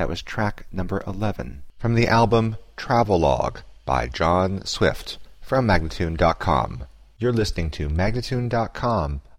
That was track number 11 from the album Travelogue by John Swift from Magnatune.com. You're listening to Magnatune.com